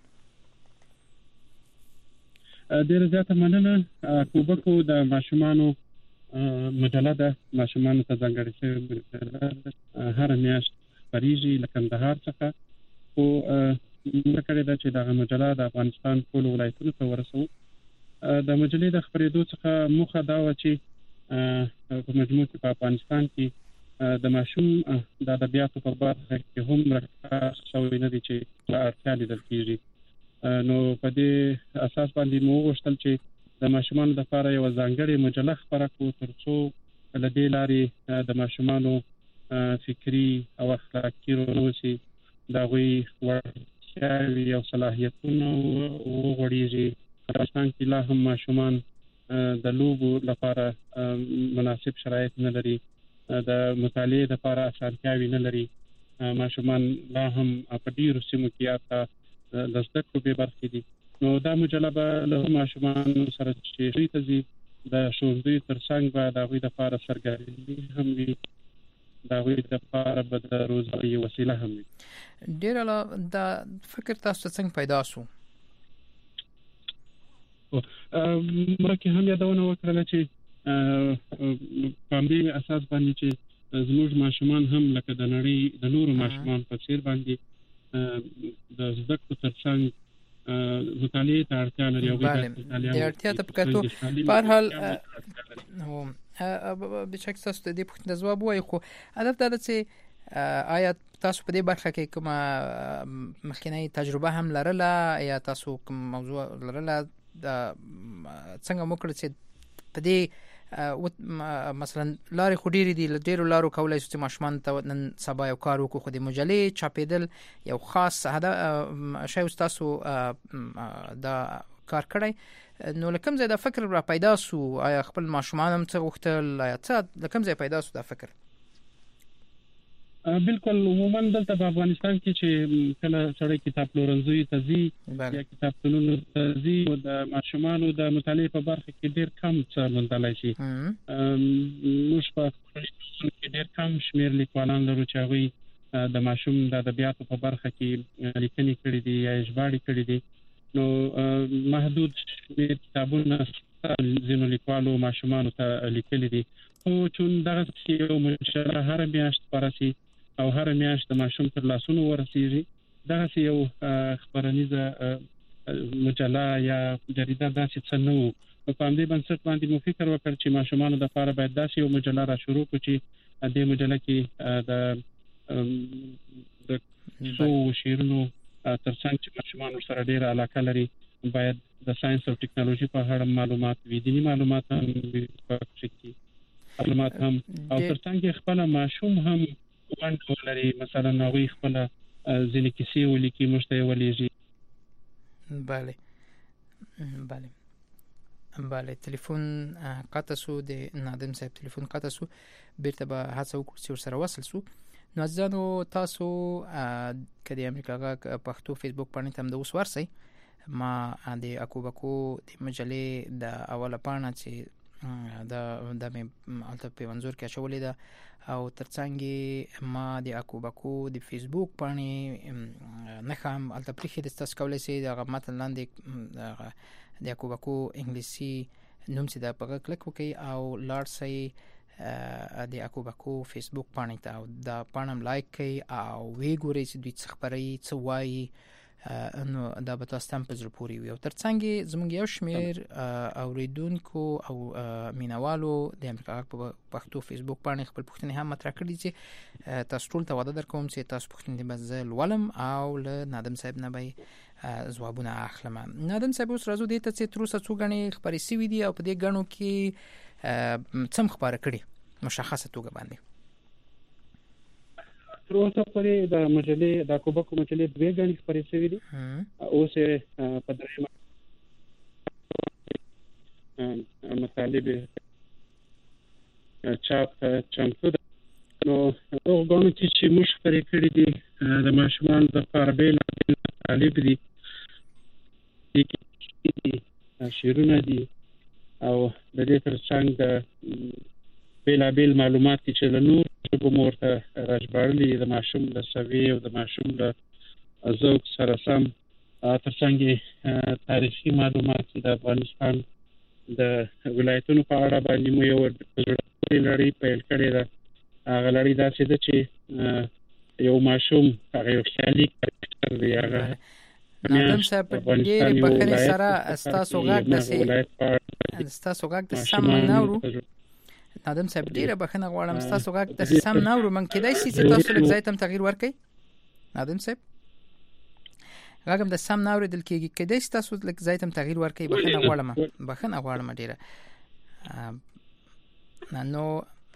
ډېره زیاته مننه. یعقوبکو د ماشومانو مجله ده، ماشومانو ته ځانګړې شوې مجله ده، هره میاشت خپرېږي له کندهار څخه. خو موږ کړې ده چې دغه مجله د افغانستان ټولو ولایتونو ته ورسوو. د مجلې د خپرېدو څخه موخه دا وه چې په مجموع کې په افغانستان کې د ماشوم د ادبیاتو په برخه کې هم راکار شوی نه دي چې اړتیا لیدل کېږي. نو په دې اساس باندې مو وغوښتل چې د ماشومانو لپاره یوه ځانګړې مجله خپره کړو تر څو له دې لارې د ماشومانو فکري او اخلاقي روزي د هغوی وړتیاوې او صلاحیتونه وغوړېږي. افغانستان کې لا هم ماشومان د لوبو لپاره مناسب شرایط نه لري، د مطالعې لپاره اسانتیاوې نه لري. ماشومان لا هم په ډېرو سیمو کې حتی د زده کړو بې برخې دي. نو دا مجله به له ماشومانو سره چې ښوونځي ته ځي د ښوونځیو تر څنګ به د هغوی لپاره سرګرمي هم وي، د هغوی لپاره به د روزګار یوه وسیله هم وي. ډېر اعلی. دا فکر تاسو ته څنګه پیدا شو؟ مخکې هم یادونه وکړله چې په همدې اساس باندې چې زموږ ماشومان هم لکه د نړۍ د نورو ماشومان په څیر باندې د زده کړو تر څنګ مطالعې ته اړتیا لري. د اړتیا ته په کتو په هر حال بېشک تاسو ته دې پوښتنې ځواب ووایئ، خو هدف دا ده چې آیا تاسو په دې برخه کې کومه مخکینۍ تجربه هم لرله یا تاسو کوم موضوع لرله؟ څنګه مو کړه چې په دې مثلا لارې خو ډېرې دي، له ډېرو لارو کولی شو چې ماشومان ته نن سبا یو کار وکړو، خو د مجلې چاپېدل یو خاص شی اوس تاسو دا کار کړی. نو له کوم ځای دا فکر را پیدا سو؟ آیا خپل ماشومان هم څه غوښتل؟ آیا څه له کوم ځای پیدا سو دا فکر؟ بالکل عموما دلته په افغانستان کې چې کله سړی کتاب پلورنځي ته ځي یا کتابتونونو ته ځي او د ماشومانو د مطالعې په برخه کې ډېر کم څه موندلای شي. موږ په کې ډېر کم شمېر لیکوالان لرو چې هغوی د ماشوم د ادبیاتو په برخه کې لیکنې کړي دي یا ژباړې کړي دي. نو محدود شمېر کتابونه ځینو لیکوالو ماشومانو ته لیکلي دي، خو چون دغه یو مجله هره میاشت خپره شي او هر میاشت د ماشوم تر لاسونو ورسیږي، دغه یو خبرنیزه مجله یا جریده داسې څه نه وو. په همدې بنسټ باندې مو فکر وکړ چې ماشومانو لپاره باید داسې یو مجله را شروع کړو چې دې مجله کې د څو شعرونو ترڅنګ چې ماشومان سره ډېره علاقه لري باید د ساينس او ټکنالوژي په اړه معلومات وي، دینی معلومات هم وي، معلومات هم او ترڅنګ خپل ماشوم هم وانټ ولري، مثلا هغوی خپل ځینې کیسې ولیکي موږ ته یې ولیږي. بله تلیفون قطع سو، د نادم صاحب تلیفون قطع سو، بیرته به هڅه وکړو چې ورسره وصل سو. نو عزیزانو تاسو که د امریکا غږ پښتو فیسبوک باندې هم د اوس ورسئ، ما د اکوبکو د مجلې د اوله پاڼه چې د مې هلته په منظور کې اچولې ده او ترڅنګ ما د اکوبکو د فیسبوک باندې نښه هم هلته پرېښې ده، تاسو کولی شئ د هغه متن لاندې د اکوبکو انګلیسي نوم چې ده په هغه کلک وکړئ او لاړ شئ د اکوبکو فیسبوک پاڼې ته او دا پاڼه هم لایک کړئ او ویې ګورئ چې دوی څه خپروي څه وایي، نو دا به تاسو ته هم په زړه پورې وي. او ترڅنګ زموږ یو شمېر اوریدونکو او مینوالو د امریکا غږ په پښتو فیسبوک باندې خپل پوښتنې هم مطرح کړي چې تاسو ټول ته وعده درکوم چې تاسو پوښتنې به زه لولم او له نادم صاحب نه به ځوابونه اخلم. نادم صاحب اوس راځو دې ته چې تر اوسه څو ګڼې خپرې شوي دي او په دې ګڼو کې څه خپاره کړي مشخصه توګه باندې؟ تر اوسه پورې د مجلې د اکوبکو مجلې 2 ګڼې خپرې شوي دي، اوس په درېیمه مطالب چاپ چمتو ده. نو هغو ګڼو کې چې موږ خپرې کړي دي د ماشومانو لپاره بېلابېل مطالب دي، شعرونه دي او د دې ترڅنګ د بېلابېل معلومات دي چې له نورو ژبو مو ورته راژباړلي د ماشوم له سویې او د ماشوم له ذوق سره سم. ترڅنګ تاریخي معلومات د افغانستان د ولایتونو په اړه باندې مو یو زړه پورې لړۍ پیل کړې ده. هغه لړۍ داسې ده چې یو ماشوم هغه یو خیالي کرکټر دی. هغه نادم صاحب ډېرې بخښنې سره ستاسو غږ د سم نه اورو. نادم صاحب ډیره بخښنه غواړم، ستاسو غږ د سم نه اورو. من کېدای شي چې تاسو لږ ځای ته هم تغییر ورکړئ. نادم صاحب غږ هم د سم نه اورېدل کېږي، کېدای شي تاسو لږ ځای ته هم تغییر ورکړئ. بخښنه غواړم ډیره. نو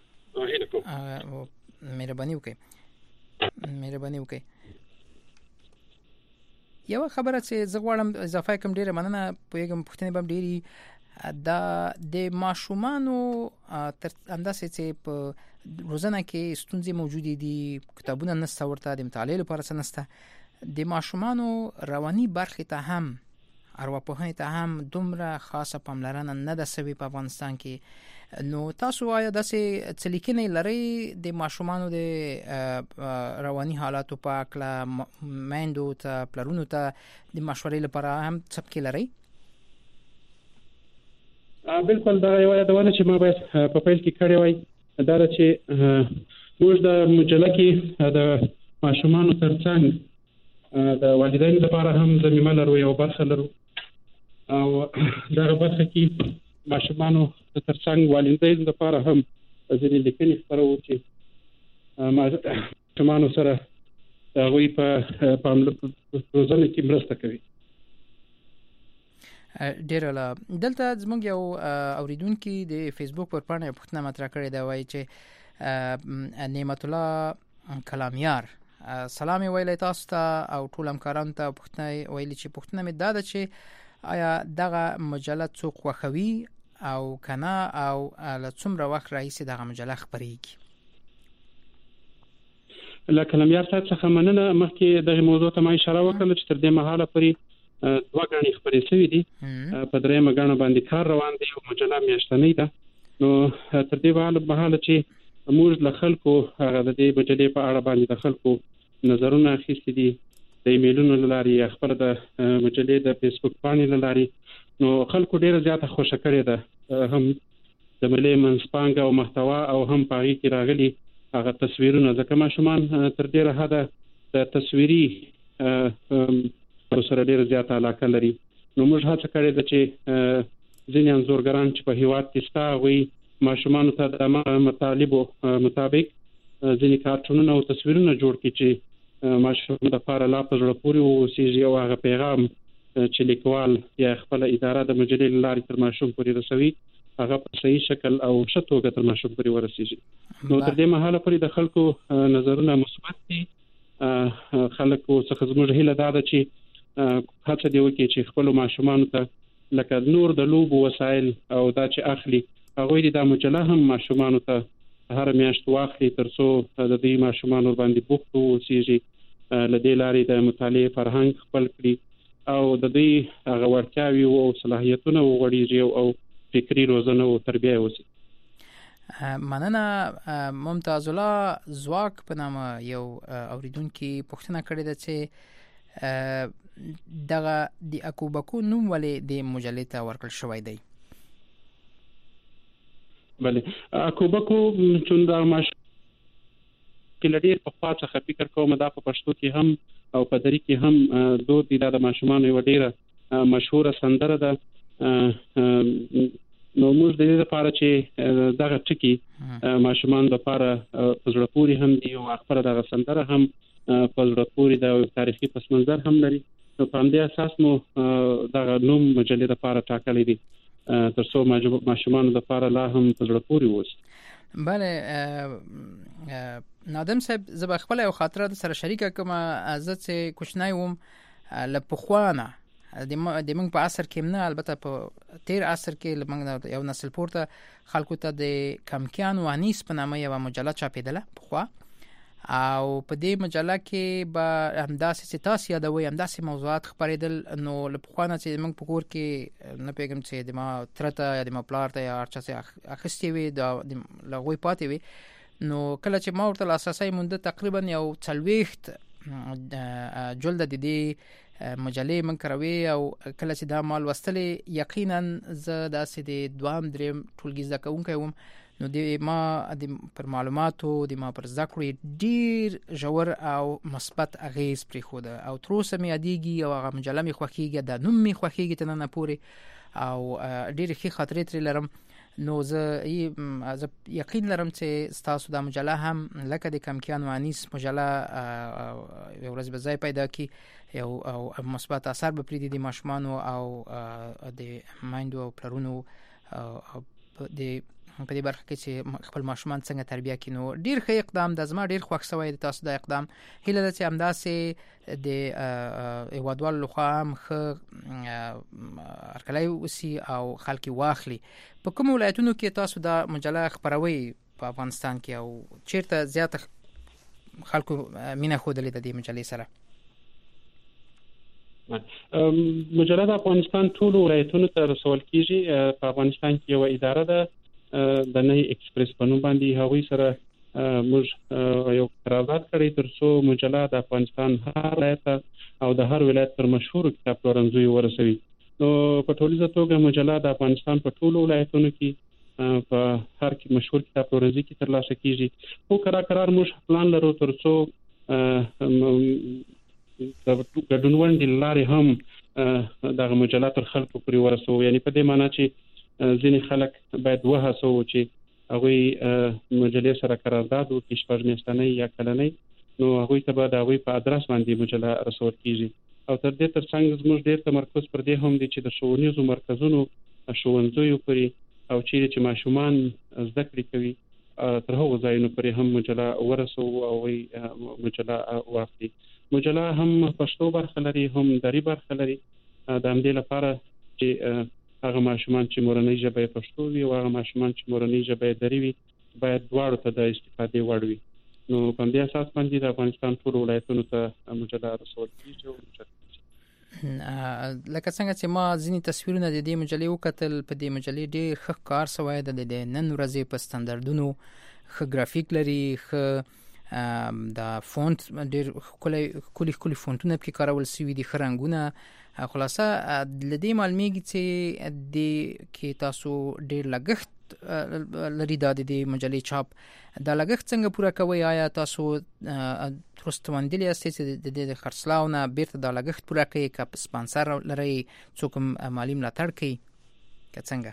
مهرباني وکړئ. یو خبره چې زه غواړم اضافه کوم، ډیره مننه، پوهېږم پوښتنې به هم ډېرې دا د ماشومانو تر اندازې چې په روزنه کې ستونزې موجودې دي، کتابونه نشته ورته، د مطالعې لپاره څه نشته، د ماشومانو رواني برخې ته هم ارواپوهنې ته هم دومره خاصه پاملرنه نه ده شوې په افغانستان کې. نو تاسو آیا داسې څه لیکنې لرئ د ماشومانو د رواني حالاتو په هکله، میندو ته پلرونو ته د مشورې لپاره هم څه پکې لرئ؟ بالکل دا یو یادونه چې ما باید په پیل کې کړې وای دا ده چې موږ د مجله کې د ماشومانو ترڅنګ د والدینو لپاره هم ضمیمه لرو، یو برخه لرو او دغه برخه کې ماشومانو ترڅنګ والدینو لپاره هم ځینې لیکنې خپروو چې ماشومانو سره د هغوی په روزنه کې مرسته کوي. ډیره دلته زموږ یو اوریدونکي د فیسبوک پر پاڼه پوښتنه مطرح کړې ده، وایي چې نعمت الله کلامیار سلام ویلی تاسو ته او ټول همکارانو ته. پوښتنه ویلي چې پوښتنه مې دا ده چې آیا دغه مجله څوک خوښوي او کنه او له څومره وخت راهیسې دغه مجله خپریږي؟ لکه لمیار صاحب څخه مننه. مخکې دغه موضوع ته ما اشاره وکړه چې تر دې مهاله پورې 2 غاڼې خبرې شوې دي، په درېمه غاڼه باندې کار روان دی او مجله میاشتنۍ ده. نو تر دې مهاله چې موږ له خلکو هغه د دې مجلې په اړه باندې د خلکو نظرونه اخیستي دي د ایمیلونو لاري یا خبر د مجلې د فیسبوک باندې لاري، نو خلکو ډیره زیاته خوشا کړې ده. هم د ملي منځپانګه او محتوا او هم پاغي کې راغلي هغه تصویرونه، ځکه ماشومان تر ډیره حده د تصویري سره ډیره زیاته علاقه لري. نو موږ هڅه کړې ده چې ځینې انځورګران چې په هیواد کې شته وي ماشومان ته د مطالبو مطابق ځینې کارټونونه او تصویرونه جوړ کړي چې ماشومان لپاره لا په زړه پورې اوسېږي او هغه پیغام چې لیکوال یا خپل اداره د مجلې لارې تر ماشوم پورې رسوي هغه په صحیح شکل او ښه توګه تر ماشوم پورې ورسیږي. نو تر دې مهاله پورې د خلکو نظرونه مثبت دي. خلکو څخه زموږ هیله ده چې هڅه دی وکړي چې خپل ماشومان ته لکه نور د لوبو وسایل او دا چې اخلي هغه د مجله هم ماشومان ته هر میاشت واخلي ترڅو د دې ماشومان باندې بوخت اوسېږي، لدې لارې د مطالعې فرهنګ خپل کړي او د دې هغه ورتیاوي او صلاحیتونه وغوړيږي او فکری روزنه او تربیه وسی. مننه. ممتاز الله زواک په نامه یو اوریدونکو پوښتنه کړې ده چې دغه د اکوبکو نوم ولې د مجلې ته ورکړل شوی دی؟ بله، اکوبکو چون دا ماش کې لډیر په خاصه فکر کوم دا په پښتو کې هم او په دری کې هم دوه د ماشومان یو ډیره مشهوره سندره ده. نو موږ د دې لپاره چې دغه ټکی ماشومان لپاره په زړه پورې هم دی او خبره دغه سندره هم په زړه پورې د تاریخي پس منظر هم لري، نو په همدې اساس مو دغه نوم مجلې لپاره ټاکلی دی ترڅو ماشومان لپاره لا هم په زړه پورې وي. بله نادم صاحب، زه به خپل یو خاطره سره شریکه کوم. زه چې کوچنی وم لپخوانه د موږ په عصر کې نه، البته په تیر عصر کې موږ یو نسل پورته خلکو ته د کمکیان و انیس په نامه یو مجله چاپېدله پخوا، او په دې مجله کې به همداسې چې تاسو یادوي همداسې موضوعات خپرېدل. نو له پخوانه چې موږ په کور کې نه پیغام چې د ما ترته یا د ما پلار ته یا هر چا چې اخیستې وي د لغوی پاتې وي، نو کله چې ما ورته لاسرسی مونده تقریبا یو 40 جلد د دې مجلې من کروي، او کله چې دا مال وستلې یقینا زه داسې د دوام دریم ټولګي زده کوونکی وم، نو د ما د پر معلوماتو د ما پر زده کړې ډیر ژور او مثبت اغیز پرېښوده او تر اوسه مې یادېږي او هغه مجله مې خوښېږي، دا نوم مې خوښېږي تر ننه پورې او ډېرې ښې خاطرې ترې لرم. نو زه یقین لرم چې ستاسو د مجله هم لکه د کمکیان و انیس مجله یو ورځ به ځای پیدا کړي او مثبت اثر به پرېږدي د ماشومانو او د میندو او پلرونو د په دې برخه کې چې خپل ماشومان څنګه تربیه کړي. نو ډیر ښه اقدام د زما ډیر خوښ شوی د تاسو د اقدام. هیله ده چې همداسې د هیوادوالو لخوا هم ښه هرکلی وسي او خلک واخلي. په کوم ولایتونو کې تاسو د مجله خپروي په افغانستان کې او چیرته زیات خلکو مینه ښودلې د دې مجلې سره؟ مجله د افغانستان ټولو ولایتونو ته رسول کیږي. په افغانستان کې یو اداره ده د نئی ایکسپریس په نوم باندې، هغوی سره موږ یو قرارداد کړی ترڅو مجله د افغانستان هر ولایت او د هر ولایت پر مشهور کتاب پلورنځیو ورسوي. نو په ټولیزه توګه مجله د افغانستان په ټولو ولایتونو کې په هر مشهور کتاب پلورنځي کې ترلاسه کیږي. خو قرار موږ پلان لرو ترڅو د ګډونوالو لارې هم دغه مجله تر خلکو پورې ورسوو. یعنی په دې معنی چې ځینې خلک باید وهڅو چې هغوی مجلې سره قرارداد وکړي 6 میاشتنۍ یا کلنۍ، نو هغوی ته به د هغوی په ادرس باندې مجله رسول کیږي. او تر دې ترڅنګ زموږ ډېر تمرکز پر دې هم دی چې د ښوونیزو مرکزونو ښوونځیو پورې او چیرې چې ماشومان زده کړې کوي تر هغو ځایونو پورې هم مجله ورسوو او هغوی مجله واخلي. مجله هم پښتو برخه لري هم دري برخه لري. د همدې لپاره چې هغه ماشومان چې مورنۍ ژبه یې پښتو وي او هغه ماشومان چې مورنۍ ژبه یې دري وي باید دواړو ته د استفادې وړ وي. نو په دې اساس باندې د افغانستان ټول ولایتونو ته مجله رسول کیږي. لکه څنګه چې ما ځینې تصویرونه د دې مجلې وکتل، په دې مجلې ډېر ښه کار شوی د نن ورځې په ستاندردونو، ښه ګرافیک لري، ښه د فونټ ډېر ښکلي فونټونه پکې کارول شوي دي، ښه رنګونه. خلاصه له دې معلومیږي چې د کې تاسو ډېر لګښت لري د دې مجلې چاپ. دا لګښت څنګه پوره کوي؟ آیا تاسو ترستوندلی یاستئ چې د دې خرڅلاو نه بیرته دا لګښت پوره کوي؟ که سپانسر لري، څوک مالي ملاتړ کوي که څنګه؟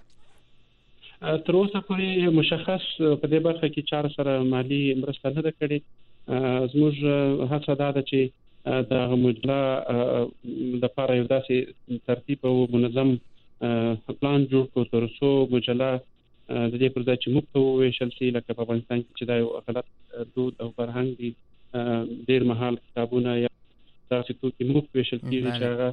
تر اوسه پورې مشخص په دې برخه کې چاره سره مالي مرسته نه ده کړې. زموږ هڅه دا ده چې د مجله لپاره یو داسې ترتیب او منظم پلان جوړ کړو تر څو مجله د دې پر ځای چې موږ ته وویشل شي، لکه په افغانستان کې چې دا یو غلط دود او فرهنګ دی، ډېر مهال کتابونه یا داسې توکي موږ ویشل کېږي چې هغه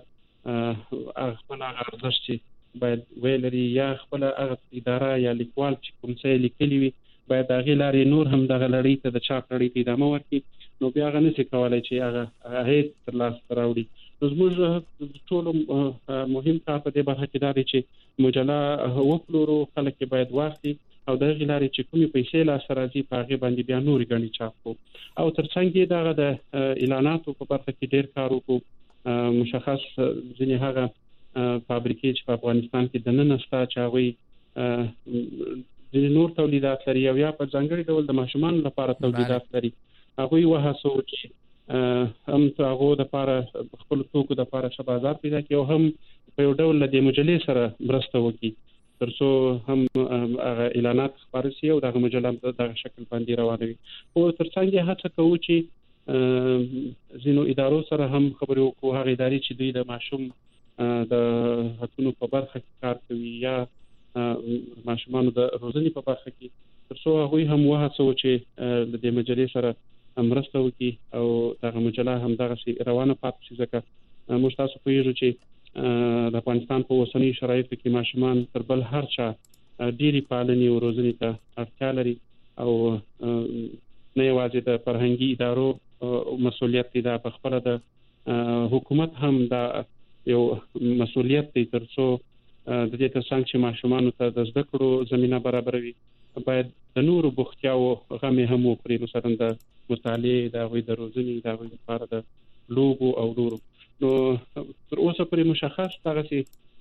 خپل ارزښت چې باید ویلري یا خپل هغه اداره یا لیکوال چې کوم څه لیکلي وي باید هغې لارې نور هم دغه لړۍ ته د چاپ لړۍ ته ادامه ورکړي، نو بیا هغه نشي کولی چې هغه هیڅ ترلاسه راوړي. نو زموږ ټولو مهم کار په دې برخه کې دا دی چې مجله وپلورو، خلک یې باید واخلي او د هغې لارې چې کومې پیسې لاسته راځي په هغې باندې بیا نورې ګڼې چاپ کړو. او تر څنګ یې دغه د اعلاناتو په برخه کې ډېر کار وکړو. مشخص ځینې هغه فابریکې چې په افغانستان کې دننه شته چې هغوی ځینې نور تولیدات لري او یا په ځانګړي ډول د ماشومانو لپاره تولیدات لري، هغوی وهڅوو چې هم هغو دپاره خپلو توکو دپاره ښه بازار پیدا کړي او هم په یو ډول له دې مجلې سره مرسته وکړي تر څو هم هغه اعلانات خپاره شي او دغه مجله په دغه شکل باندې روانه وي. خو تر څنګ یې هڅه کوو چې ځینو ادارو سره هم خبرې وکړو، هغه ادارې چې دوی د ماشوم د حقونو په برخه کې کار کوي یا ماشومانو د روزنې په برخه کې، تر څو هغوی هم وهڅوو چې د دې مجلې سره مرسته وکړي او دغه مجله هم دغسې روانه پاتې شي. ځکه موږ تاسو پوهېږو چې د افغانستان په اوسنیو شرایطو کې ماشومان تر بل هر چا ډېرې پالنې او روزنې ته اړتیا لري او نه یوازې د فرهنګي ادارو مسؤلیت دی، دا په خپله د حکومت هم دا یو مسؤلیت دی تر څو د دې ترڅنګ چې ماشومانو ته د زده کړو زمینه برابروي باید د نورو بوختیاوو غم یې هم وخوري، مثلا د مطالعې، د هغوی د روزنې، د هغوی لپاره د لوبو او نورو. نو تر اوسه پورې مشخص دغسې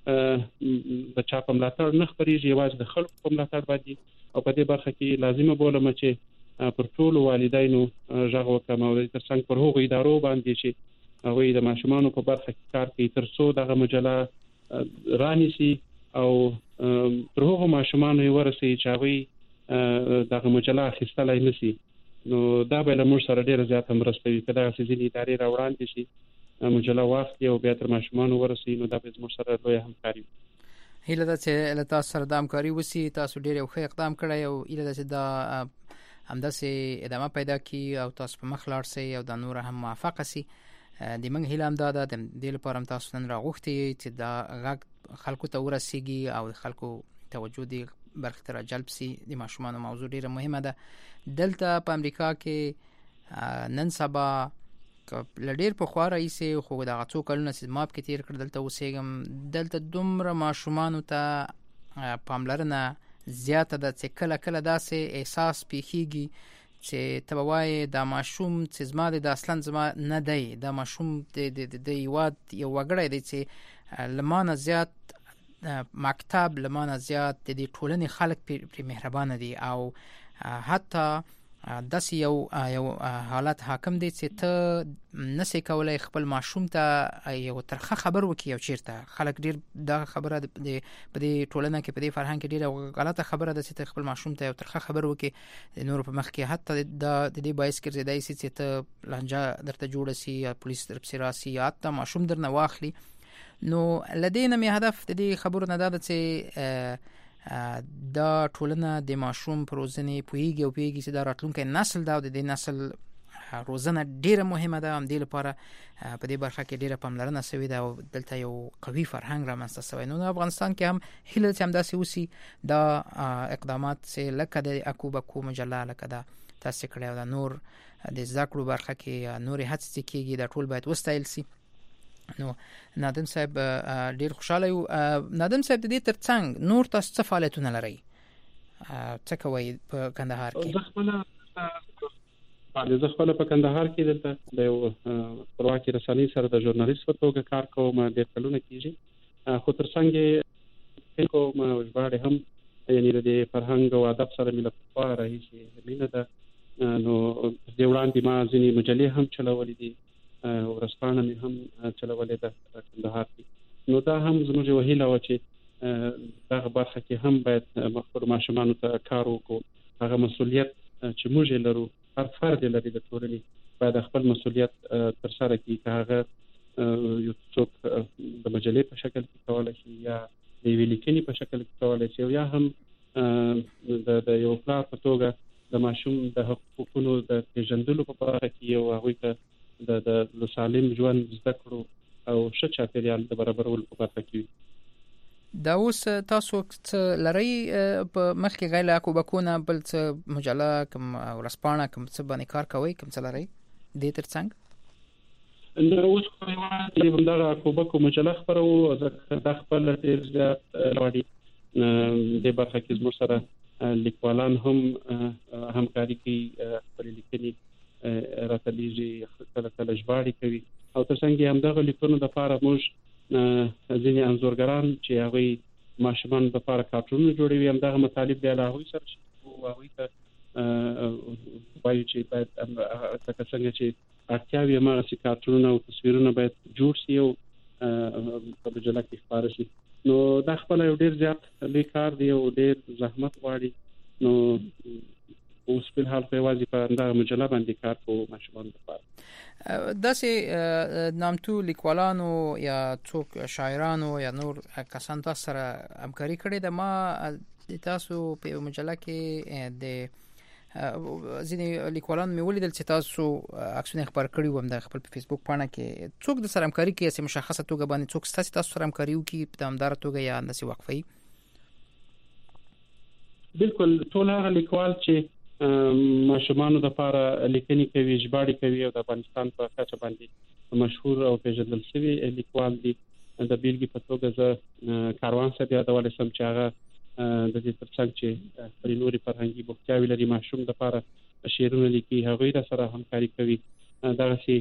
د چا په ملاتړ نه خپرېږي، یوازې د خلکو په ملاتړ باندې. او په دې برخه کې لازمه بولم چې پر ټولو والدینو غږ وکړم او تر څنګ پر هغو ادارو باندې چې هغوی د ماشومانو په برخه کې کار کوي تر څو دغه مجله رانیسي او تر هغو ماشومانو یې ورسوي چې هغوی دغه مجله اخیستلی نشي. نو دا به له موږ سره ډېره زیاته مرسته وي. که دغسې ځینې ادارې راوړاندې شي مجله واخلي او بیا تر ماشومانو ورسوي، نو دا به زموږ سره لویه همکاري وي. هیله ده چې له تاسو سره دا همکاري وشي. تاسو ډېر یو ښه اقدام کړی او هیله ده چې دا همداسې ادامه پیدا کړي او تاسو په مخ لاړ شئ او دا نور هم موفقه شي. د موږ هیله هم دا ده د دې لپاره هم تاسو نن راغوښتي چې دا غږ خلکو ته ورسیږي او خلکو توجه دې برخې ته راجلب شي. د ماشومانو موضوع ډېره مهمه ده. دلته په امریکا کې نن سبا له ډېر پخوا راهیسې خو دغه څو کلونه چې ما پکې تېر کړ دلته اوسېږم، دلته دومره ماشومانو ته پاملرنه زیاته ده چې کله کله داسې احساس پیښیږي چې ته به وایې دا ماشوم چې زما دی دا اصلا زما نه دی، دا ماشوم د هېواد یو وګړی دی چې له ما نه زیات مکتب، له ما نه زیات د دې ټولنې خلک پرې مهربانه دي او حتی داسې یو حالت حاکم دی چې ته نسې کولی خپل ماشوم ته یو ترخه خبر وکړي. یو چېرته خلک ډېر دا خبره په دې ټولنه کې په دې فرهنګ کې ډېره غلطه خبره ده چې ته خپل ماشوم ته یو ترخه خبر وکړي د نورو په مخ کې، حتی د دې باعث ګرځېدای شي چې ته لانجه درته جوړه شي یا پولیس درپسې راسي یا حتی ماشوم درنه واخلي. نو له دې نه مې هدف د دې خبرو نه دا ده چې دا ټولنه د ماشوم پر روزنې پوهیږي او پوهیږي چې دا راتلونکی نسل ده او د دې نسل روزنه ډیره مهمه ده. هم دې لپاره په دې برخه کې ډیره پاملرنه شوې ده او دلته یو قوي فرهنګ رامنځته شوی. نو افغانستان کې هم هیله چې همداسې وسي دا اقدامات چې لکه د اکو بکو مجله، لکه د تاسو کړی او د نور د زده کړو برخه کې نور هڅې کېږي د ټول باید وستایل شي. نو نادم صاحب ډیر خوشاله یو. نادم صاحب د دې ترڅنګ نور تاسو څه فعالیتونه لرئ؟ څه کوي په کندهار کې؟ زه خپل په کندهار کې دلته د یو خپلواکي رسنۍ سره د ژورنالیست په توګه کار کوم. ډېر کلونه کېږي، خو ترڅنګ یې کوم ژباړې هم، یعنې د فرهنګ او ادب سره مې له پخوا راهیسې مینه ده. نو دې وړاندې ما ځینې مجلې هم چلولې دي، ورځپاڼه مې هم چلولې ده کندهار کې. نو دا هم زموږ یوه هیله وه چې دغه برخه کې هم باید خپلو ماشومانو ته کار وکړو. هغه مسؤلیت چې موږ یې لرو، هر فرد یې لري د ټولنې، باید خپل مسؤلیت ترسره کړي. که هغه یو څوک د مجلې په شکل کې کولی شي، یا د یوې لیکنې په شکل کې کولی شي، یا هم د یو پلار په توګه د ماشوم د حقوقونو د پېژندلو په برخه کې یو هغوی ته د سالم ژوند زده کړو او ښه چاپېریال د برابرولو په برخه کې وي. دا اوس تاسو څه لرئ په مخکې غیر له کوبکونه بل څه مجله کوم ورځپاڼه کوم څه باندې کار کوئ، کوم څه لرئ دې ترڅنګ؟ نو اوس خو همدغه کوبکو مجله خپروو، ځکه دا خپل ډېر زیات غواړي. دې برخه کې زموږ سره لیکوالان هم همکاري کوي، خپلې لیکنې راته لیږي، کله کله ژباړې کوي. او ترڅنګ یې همدغه لیکنو دپاره موږ ځینې انځورګران چې هغوی ماشومانو دپاره کارټونونه جوړوي، همدغه مطالب بیا له هغوی سره شي او هغوی ته وایو چې باید لکه څنګه چې اړتیا وي هماغسې کارټونونه او تصویرونه باید جوړ شي او په مجله کې خپاره شي. نو دا خپله یو ډېر زیات لوی کار دی او ډېر زحمت غواړي. نو اوس فلحال خو یوازې په همدغه مجله باندې کار کوو ماشومانو دپاره. داسې نامتو لیکوالانو یا څوک شاعرانو یا نور کسان تاسو سره همکاري کړې ده؟ ما تاسو په یو مجله کې د ځینې لیکوالان مې ولیدل چې تاسو عکسونه خپاره کړي وو د خپل په فیسبوک پاڼه کې. څوک د سره همکاري کوي چې مشخصه توګه باندې څوک تاسو سره همکاري وکړي په دوامداره توګه یا انداسې وقفه؟ بالکل ټول هغه لیکوال چې ماشومانو دپاره لیکنې کوي، ژباړې کوي او د افغانستان په کچه باندې مشهور او پیژندل شوي لیکوال دي. د بیلګې په توګه زه کاروان صاحب یادولی شم چې هغه د دې ترڅنګ چې خپلې نورې فرهنګي بوختیاوې لري، ماشوم دپاره شعرونه لیکي، هغوی را سره همکاري کوي. دغسې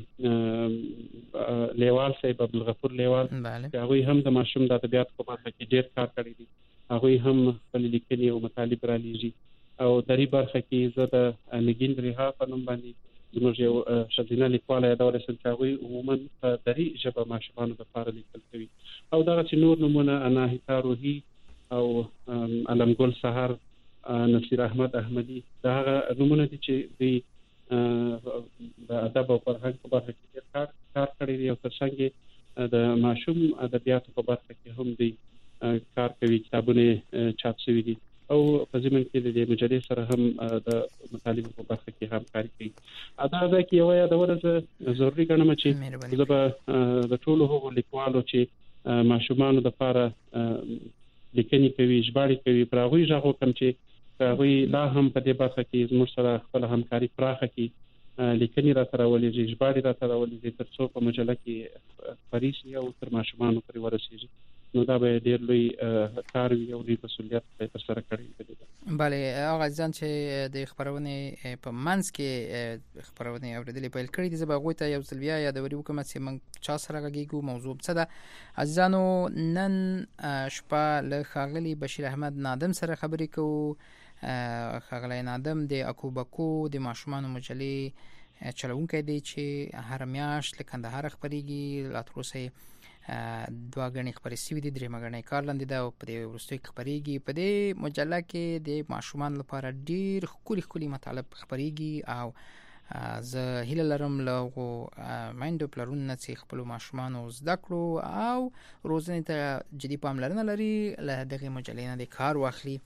لیوال صاحب عبدالغفور لیوال چې هغوی هم د ماشوم د ادبیاتو په برخه کې ډېر کار کړی دي، هغوی هم خپلې لیکنې او مطالب را لیږي. او دري برخه کې زه د نګین ریحا په نوم باندې زموږ یو ښځینه لیکواله یادولی شم چې هغوی عموما په دري ژبه ماشومانو دپاره لیکل کوي. او دغسې نور نومونه اناهیتا روحي او علمګل سهار، نصیر احمد احمدي، دا هغه نومونه دي چې دوی د ادب او فرهنګ په برخه کې ډېر کار کړی دی. او ترڅنګ د ماشوم ادبیاتو په برخه کې هم دوی کار کوي، کتابونه چاپ شوي دي. او په ضمن کې د دې مجلې سره هم د مطالبو په برخه کې همکاري کوي. دا کې یوه یادونه زه ضروري ګڼم چې زه به د ټولو هغو لیکوالو چې ماشومانو دپاره لیکنې کوي، ژباړې کوي، پر هغوی غږ وکړم چې هغوی لا هم په دې برخه کې زموږ سره خپله همکاري پراخه کړي، لیکنې راته راولېږي، ژباړې راته راولېږي، تر څو په مجله کې خپرې شي او تر ماشومانو پورې ورسېږي. نو دا به ډېر لوی کار وي او لوی مسؤلیت به ترسره کړی وي. بله هغه ځان چې د خپرونې په منځ کې خپرونې اورېدلې پیل کړي دي، زه به هغوی ته یو ځل بیا یادوري وکړم چې موږ چا سره غږیږو، موضوع څه ده. عزیزانو نن شپه له ښاغلي بشیر احمد نادم سره خبرې کوو. ښاغلی نادم د اکوبکو د ماشومانو مجلې چلوونکی دی چې هر میاشت له کندهار خپرېږي. لا تر اوسه دوه غنې خبرې سوي دي، درېیمه غنې کار لاندې ده او په دې وروستیو کې خپرېږي. په دې مجله کې د ماشومانو لپاره ډېر ښکلي مطالب خپرېږي او زه هیله لرم له هغو میندو پلرونو نه چې خپلو ماشومانو زده کړو او روزنې ته جدي پاملرنه لري له دغې مجلې نه د کار واخلي.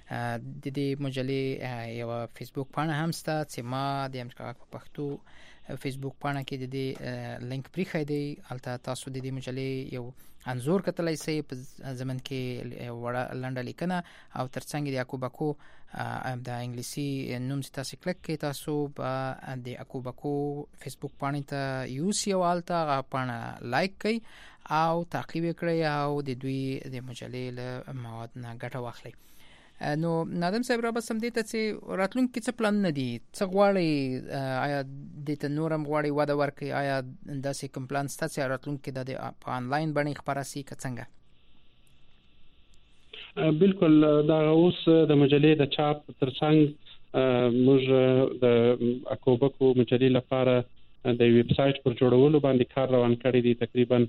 د دې مجلې یو فیسبوک پاڼه هم شته چې ما د امریکا په پښتو فیسبوک پاڼه کې د دې لینک پریخی دی. البته تاسو د دې مجلې یو انزور کتلای شئ په زمن کې وړه لنډه لیکنه او ترڅنګ د یعقوبکو د انګلیسي نوم چې تاسو کلیک کړئ تاسو به د یعقوبکو فیسبوک پاڼې ته یوسي او البته پاڼه لایک کړئ او تعقیب کړئ او د دوی د مجلې له مواد نه ګټه واخلئ. نو نادم صاحب را بسم دې ته چې راتلونکي څه پلان نه دي، څه غواړي، آیا د ته نورم غواړي واده ورکړي، آیا داسې کوم پلان شته چې راتلونکي د په آنلاین باندې خبره سي که څنګه؟ بالکل دا اوس د مجلې د چاپ ترڅنګ موږ د اکوبکو مجلې لپاره د ویب سټ پر جوړولو باندې کار روان کړی دی. تقریبا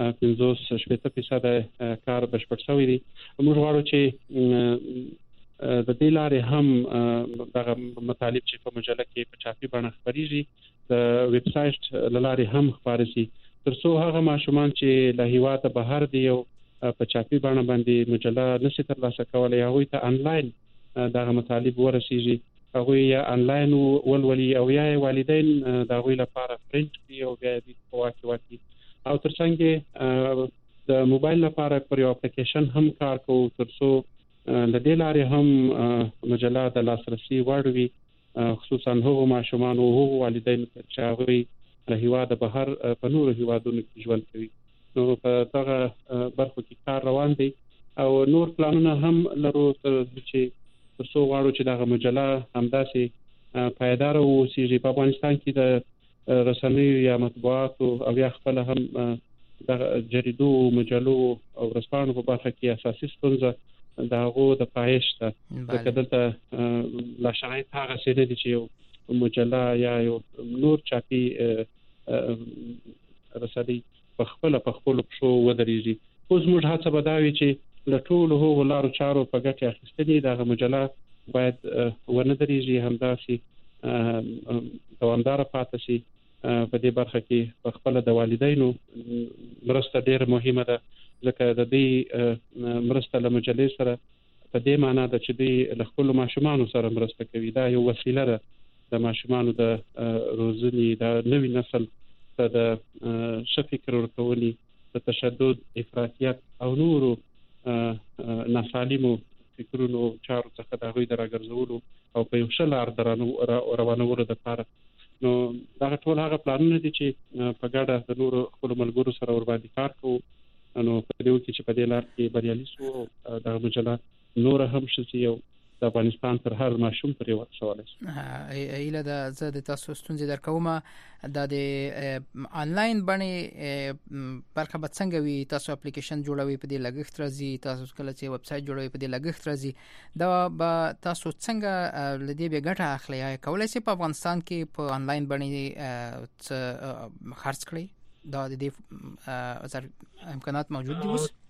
50% کار بشپړ شوی دی. موږ غواړو چې د دې لارې هم دغه مطالب چې په مجله کې په چاپي بڼه خبريږي د ویب سټ لارې هم خبري شي، ترڅو هغه ماشومان چې له هیواده بهر دی او په چاپي بڼه باندې مجله نشي ترلاسه کولای، هغه ته انلاین دغه مطالب ورسیږي، هغه یا انلاین ولولي او یا والدین دغه لپاره پرنټ کړي او بیا دې په واقعي او ترڅنګ د موبایل لپاره پر یو اپلیکیشن هم کار کوو ترڅو د دې لارې هم مجله د لاسرسي وړ وي، خصوصا هغو ماشومان او هغو والدین چې هغه له هیواده بهر په نورو هیوادونو کې ژوند کوي. نو په دغه برخو کې کار روان دی او نور پلانونه هم لرو چې ترڅو غواړو چې دغه مجله همداسې پایدار اوسي. په افغانستان کې د رسنیو یا مطبوعاتو او یا خپل هم د جریدو مجلو او رسپانو په برخه کې اساسي ستونزه د هغو د پایښت ده، ځکه دلته لا شرایط هغه څه دي چې یو مجله یا یو نور چاپي رسنۍ په خپل پښو ودرېږي. اوس موږ هڅه به دا وي چې له ټولو هغو لارو چارو په ګټه اخیستنې دغه مجله باید ونه درېږي، همداسې دوامداره پاتې شي. په دې برخه کې په خپل د والدینو مرسته ډېره مهمه ده، ځکه د دې مرسته له مجلې سره په دې معنی ده چې دوی له خپلو ماشومانو سره مرسته کوي. دا یو وسیله ده د ماشومانو د روزنې، د نوي نسل ته د ښه فکر ورکولو، د تشدد، افراطیت او نورو ناسالمو فکرونو چارو څخه د هغوی د راګرځولو او په یو ښه لار روانولو دپاره. نو دا ټول هغه پلانونه دي چې په ګډه د نورو خپلو ملګرو سره ورباندې کار کوو. نو په دې وخت کې چې په دې لار کې بریالي شو دغه مجله نور هم شي او د افغانستان تر هر ماشوم پرې ورسولای شي. ایله د زه د تاسو ستونزې درکوم د آنلاین باندې برخه به څنګه وي؟ تاسو اپلیکیشن جوړوي په دې لګښت راځي، تاسو کله چې ویب سټ جوړوي په دې لګښت راځي، دا به تاسو څنګه لدی به ګټه اخلي؟ کولای شي په افغانستان کې په آنلاین باندې خرڅ کړئ؟ دا د دې امکانات موجود دي اوس؟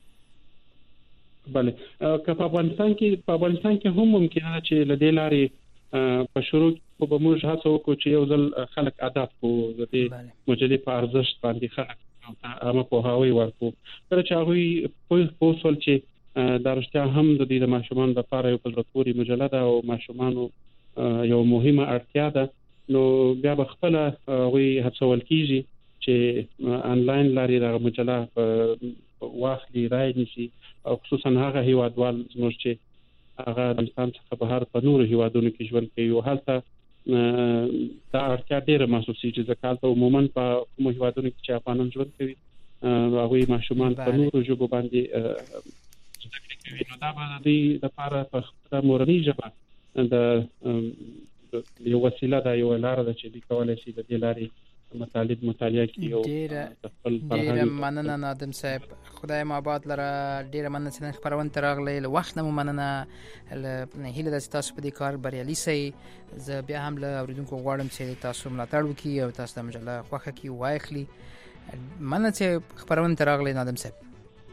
بله، که په افغانستان کې هم ممکنه ده چې له دې لارې په شروع کې به موږ هڅه وکړو چې یو ځل خلک عادت کړو د دې مجلې په ارزښت باندې خلک عامه پوهاوی ورکړو. کله چې هغوی پوه شول چې دا رښتیا هم د دې د ماشومانو لپاره یو په زړه پورې مجله ده او ماشومانو یو مهمه اړتیا ده، نو بیا به خپله هغوی هڅول کېږي چې آنلاین لارې دغه مجله واخلي، رایې نیسي، او خصوصا هغه هیوادوال زموږ چې هغه د افغانستان څخه بهر په نورو هیوادونو کې ژوند کوي او هلته دا اړتیا ډېره محسوسېږي، ځکه هلته عموما په کومو هیوادونو کې چې افغانان ژوند کوي هغوی ماشومان په نورو ژبو باندې زده کړې کوي. نو دا به د دوی لپاره په خپله مورنۍ ژبه د یو وسیله ده، یو لاره ده چې دوی کولی شي د دې لارې مطالب مطالعه کړي او ډېره مننه نادم صاحب، خدای مو آباد لره. ډېره مننه چې نن خپرونې ته راغلی، له وخت نه مو مننه. هیله ده چې تاسو په دې کار بریالي شئ. زه بیا هم له اورېدونکو غواړم چې تاسو ملاتړ وکړي او تاسو د مجله خوښه کړي واخلي. مننه چې خپرونې ته راغلی نادم صاحب.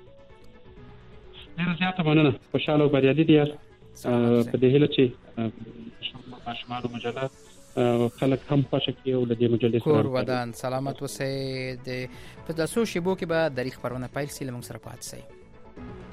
ډېره زیاته مننه، خوشحاله او بریالي دي یاست. په دې هیله چې ماشومانو مجله خلک هم خوښه کړي او د دې مجلې کور ودان سلامت اوسئ. د په داسو شیبو کې به د خبرونه پیل سي، لمونږ سره پات سي.